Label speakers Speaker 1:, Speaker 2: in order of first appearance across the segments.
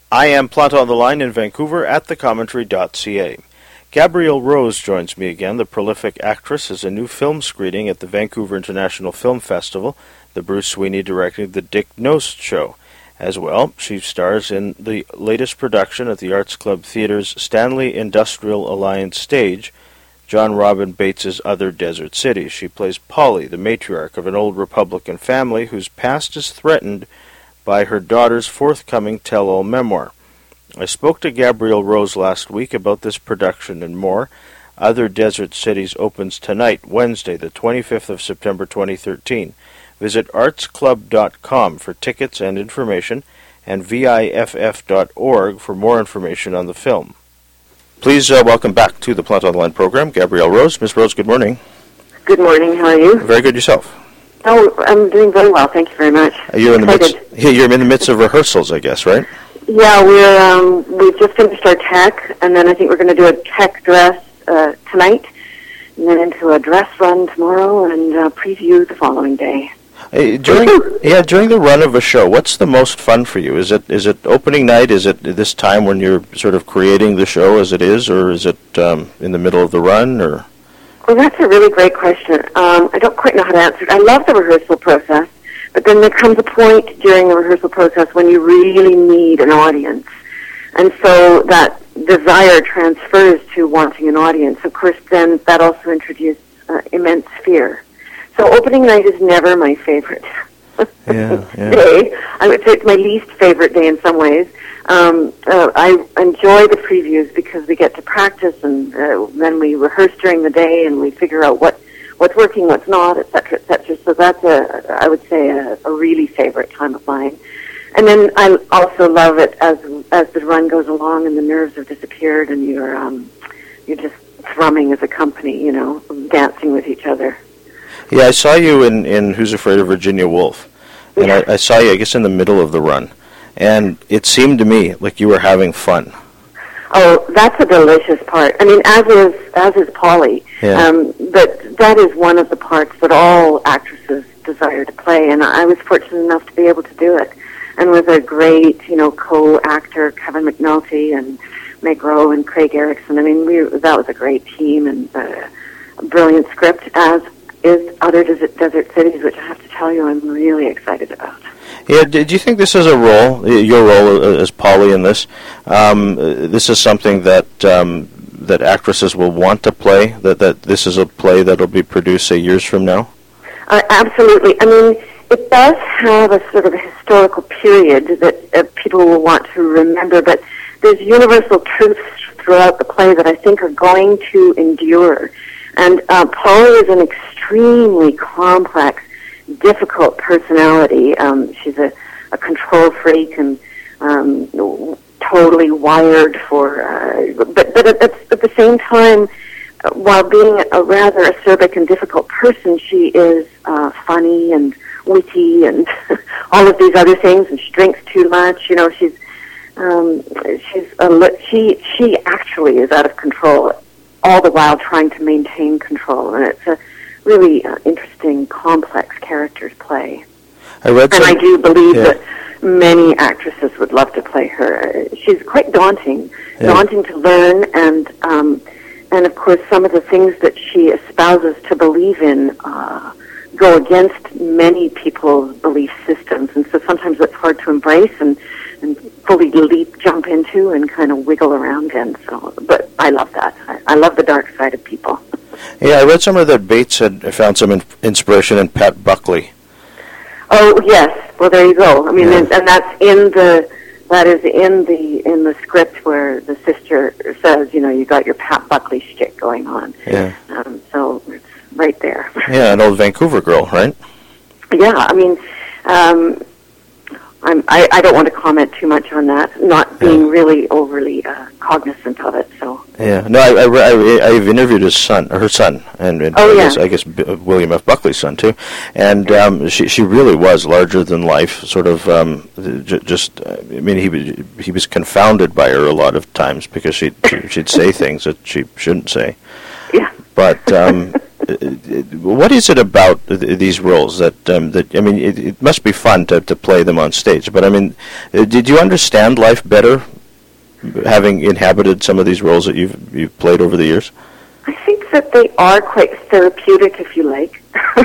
Speaker 1: I am Plot on the Line in Vancouver at thecommentary.ca. Gabrielle Rose joins me again. The prolific actress is a new film screening at the Vancouver International Film Festival. The Bruce Sweeney directed The Dick Knost Show. As well, she stars in the latest production at the Arts Club Theatre's Stanley Industrial Alliance stage, John Robin Bates' Other Desert Cities. She plays Polly, the matriarch of an old Republican family whose past is threatened by her daughter's forthcoming tell-all memoir. I spoke to Gabrielle Rose last week about this production and more. Other Desert Cities opens tonight, Wednesday, the 25th of September 2013. Visit artsclub.com for tickets and information, and viff.org for more information on the film. Please welcome back to the Plot on the Line program, Gabrielle Rose. Ms. Rose, good morning.
Speaker 2: Good morning. How are you?
Speaker 1: Very good. Yourself?
Speaker 2: Oh, I'm doing very well. Thank you very much.
Speaker 1: You're in the midst of rehearsals, I guess, right?
Speaker 2: Yeah, we've just finished our tech, and then I think we're going to do a tech dress tonight, and then into a dress run tomorrow, and preview the following day.
Speaker 1: During the run of a show, what's the most fun for you? Is it opening night? Is it this time when you're sort of creating the show as it is, or is it in the middle of the run, or?
Speaker 2: Well, that's a really great question. I don't quite know how to answer it. I love the rehearsal process, but then there comes a point during the rehearsal process when you really need an audience. And so that desire transfers to wanting an audience. Of course, then that also introduces immense fear. So opening night is never my favorite day. I would say it's my least favorite day in some ways. I enjoy the previews because we get to practice, and then we rehearse during the day, and we figure out what's working, what's not, et cetera, et cetera. So that's I would say a really favorite time of mine. And then I also love it as the run goes along and the nerves have disappeared, and you're just thrumming as a company, dancing with each other.
Speaker 1: Yeah, I saw you in Who's Afraid of Virginia Woolf, and
Speaker 2: yeah.
Speaker 1: I saw you, I guess, in the middle of the run. And it seemed to me like you were having fun.
Speaker 2: Oh, that's a delicious part. I mean, as is Polly.
Speaker 1: Yeah.
Speaker 2: But that is one of the parts that all actresses desire to play, and I was fortunate enough to be able to do it. And with a great, co-actor, Kevin McNulty, and Meg Rowe and Craig Erickson. I mean, that was a great team, and a brilliant script, as is Other Desert Cities, which I have to tell you I'm really excited about.
Speaker 1: Yeah, did you think this is a role, your role as Polly in this, this is something that that actresses will want to play, that this is a play that will be produced, say, years from now?
Speaker 2: Absolutely. I mean, it does have a sort of a historical period that people will want to remember, but there's universal truths throughout the play that I think are going to endure. And Polly is an extremely complex, difficult personality. She's a control freak and totally wired for, but at the same time, while being a rather acerbic and difficult person, she is funny and witty and all of these other things. And she drinks too much. She actually is out of control, all the while trying to maintain control. And it's a really interesting, complex character to play. I do believe that many actresses would love to play her. She's quite daunting to learn, and of course some of the things that she espouses to believe in go against many people's belief systems, and so sometimes it's hard to embrace and fully jump into and kind of wiggle around in. So, but I love that. I love the dark side of people.
Speaker 1: Yeah, I read somewhere that Bates had found some inspiration in Pat Buckley.
Speaker 2: Oh yes, well there you go. I mean, and that's in the script where the sister says, you got your Pat Buckley shtick going on.
Speaker 1: Yeah.
Speaker 2: So it's right there.
Speaker 1: Yeah, an old Vancouver girl, right?
Speaker 2: Yeah, I mean, I don't want to comment too much on that, not being really overly cognizant of it. So. Yeah,
Speaker 1: no, I've interviewed her son, and I guess William F. Buckley's son too, and she really was larger than life. Sort of, he was confounded by her a lot of times because she'd say things that she shouldn't say.
Speaker 2: Yeah.
Speaker 1: But what is it about these roles that I mean, it must be fun to play them on stage. But I mean, did you understand life better having inhabited some of these roles that you've played over the years?
Speaker 2: I think that they are quite therapeutic, if you like.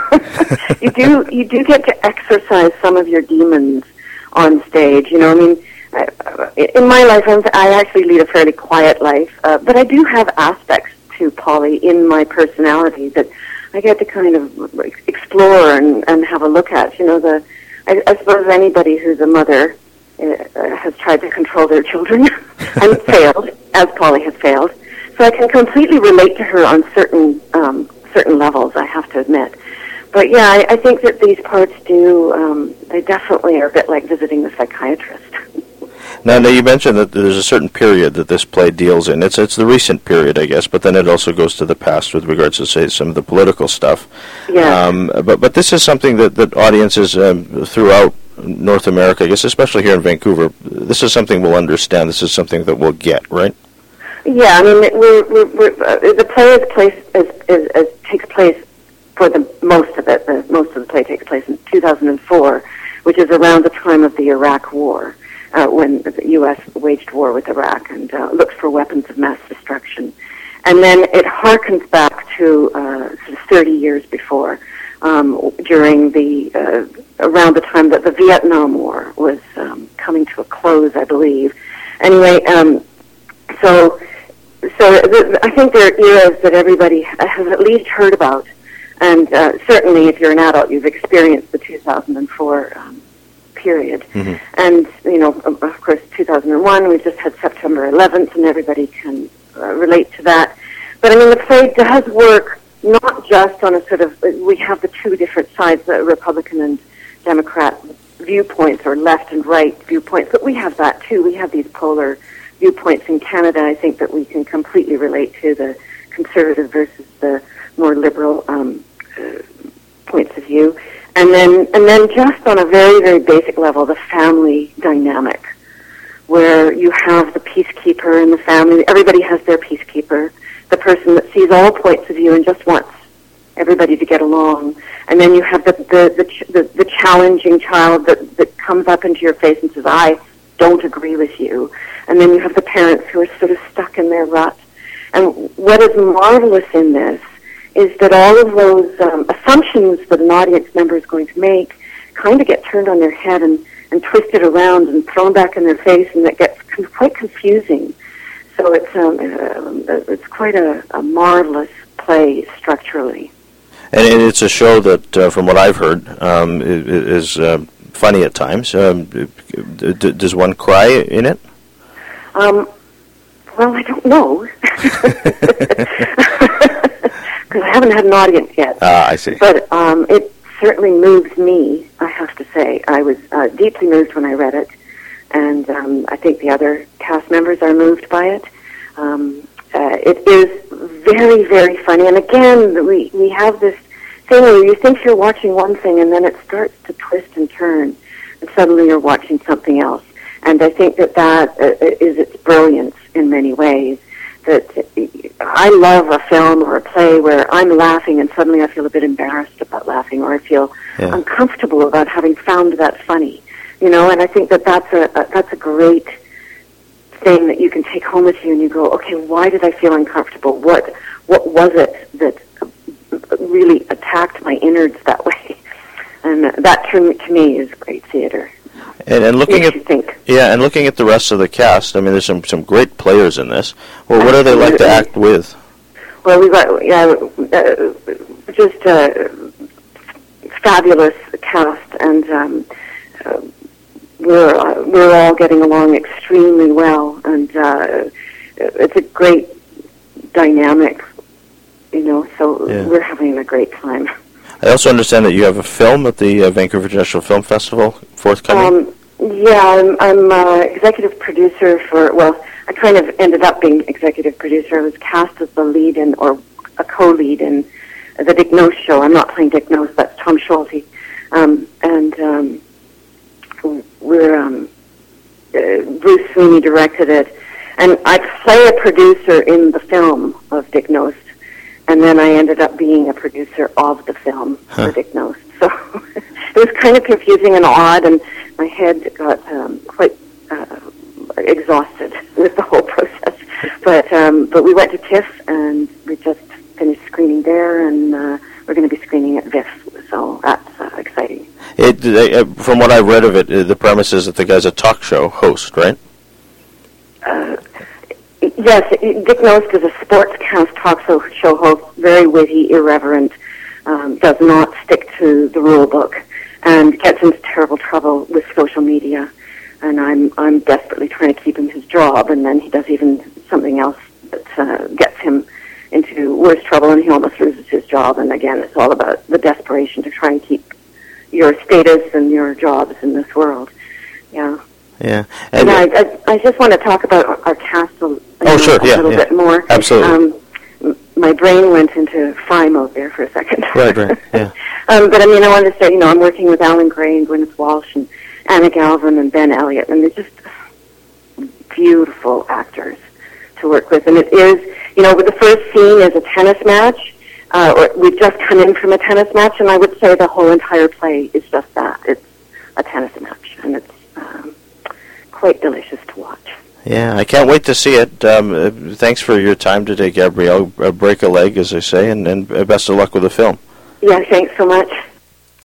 Speaker 2: You do get to exercise some of your demons on stage. You know, I mean, in my life, I actually lead a fairly quiet life, but I do have aspects to Polly in my personality that I get to kind of explore and have a look at. You know, I suppose anybody who's a mother has tried to control their children and failed, as Polly has failed. So I can completely relate to her on certain levels, I have to admit. But yeah, I think that these parts they definitely are a bit like visiting the psychiatrist.
Speaker 1: Now, you mentioned that there's a certain period that this play deals in. It's the recent period, I guess, but then it also goes to the past with regards to, say, some of the political stuff.
Speaker 2: Yeah.
Speaker 1: But this is something that audiences throughout North America, I guess, especially here in Vancouver, this is something we'll understand. This is something that we'll get, right?
Speaker 2: Yeah, I mean, the play takes place for the most of it. Most of the play takes place in 2004, which is around the time of the Iraq War, when the U.S. waged war with Iraq and looked for weapons of mass destruction. And then it harkens back to sort of 30 years before, during around the time that the Vietnam War was coming to a close, I believe. Anyway, so I think there are eras that everybody has at least heard about, and certainly if you're an adult, you've experienced the 2004 period. Mm-hmm. And, you know, of course, 2001, we just had September 11th, and everybody can relate to that. But, I mean, the play does work not just on a sort of, we have the two different sides, the Republican and Democrat viewpoints, or left and right viewpoints, but we have that too. We have these polar viewpoints in Canada. I think that we can completely relate to the conservative versus the more liberal points of view. And then just on a very, very basic level, the family dynamic, where you have the peacekeeper in the family. Everybody has their peacekeeper, the person that sees all points of view and just wants everybody to get along. And then you have the challenging child that comes up into your face and says, I don't agree with you. And then you have the parents who are sort of stuck in their rut. And what is marvelous in this is that all of those assumptions that an audience member is going to make kind of get turned on their head and twisted around and thrown back in their face, and that gets quite confusing. So it's quite a marvelous play structurally.
Speaker 1: And it's a show that, from what I've heard, is funny at times. Does one cry in it?
Speaker 2: Well, I don't know. Because I haven't had an audience yet.
Speaker 1: I see.
Speaker 2: But it certainly moves me, I have to say. I was deeply moved when I read it, and I think the other cast members are moved by it. It is very, very funny. And again, we have this thing where you think you're watching one thing, and then it starts to twist and turn, and suddenly you're watching something else. And I think that is its brilliance in many ways. That I love a film or a play where I'm laughing and suddenly I feel a bit embarrassed about laughing, or I feel uncomfortable about having found that funny, you know. And I think that's a great thing that you can take home with you, and you go, okay, why did I feel uncomfortable? What was it that really attacked my innards that way? And that to me is great theater.
Speaker 1: And looking at and looking at the rest of the cast, I mean, there's some great players in this. Well, what do they like to act with?
Speaker 2: Well, we've got just a fabulous cast, and we're all getting along extremely well, and it's a great dynamic, you know. So we're having a great time.
Speaker 1: I also understand that you have a film at the Vancouver International Film Festival forthcoming.
Speaker 2: I'm executive producer for, well, I kind of ended up being executive producer. I was cast as the lead in, or a co-lead in, the Dick Nose show. I'm not playing Dick Nose, that's Tom Schulte. Bruce Sweeney directed it. And I play a producer in the film of Dick Nose. and then I ended up being a producer of the film for Dick Knost. So it was kind of confusing and odd, and my head got quite exhausted with the whole process. But we went to TIFF, and we just finished screening there, and we're going to be screening at VIF, so that's exciting.
Speaker 1: From what I read of it, the premise is that the guy's a talk show host, right?
Speaker 2: Yes, Dick Knost is a sportscast talk show host, very witty, irreverent, does not stick to the rule book, and gets into terrible trouble with social media. And I'm desperately trying to keep him his job, and then he does even something else that gets him into worse trouble, and he almost loses his job. And again, it's all about the desperation to try and keep your status and your jobs in this world. Yeah.
Speaker 1: Yeah.
Speaker 2: And I just want to talk about our cast a little bit more.
Speaker 1: Absolutely.
Speaker 2: My brain went into fry mode there for a second.
Speaker 1: Right, yeah.
Speaker 2: But I mean, I wanted to say, I'm working with Alan Gray and Gwyneth Walsh and Anna Galvin and Ben Elliott, and they're just beautiful actors to work with. And it is, the first scene is a tennis match. We've just come in from a tennis match, and I would say the whole entire play is just that. It's a tennis match, and it's quite delicious to watch.
Speaker 1: Yeah, I can't wait to see it. Thanks for your time today, Gabrielle. Break a leg, as I say, and best of luck with the film.
Speaker 2: Yeah, thanks so much.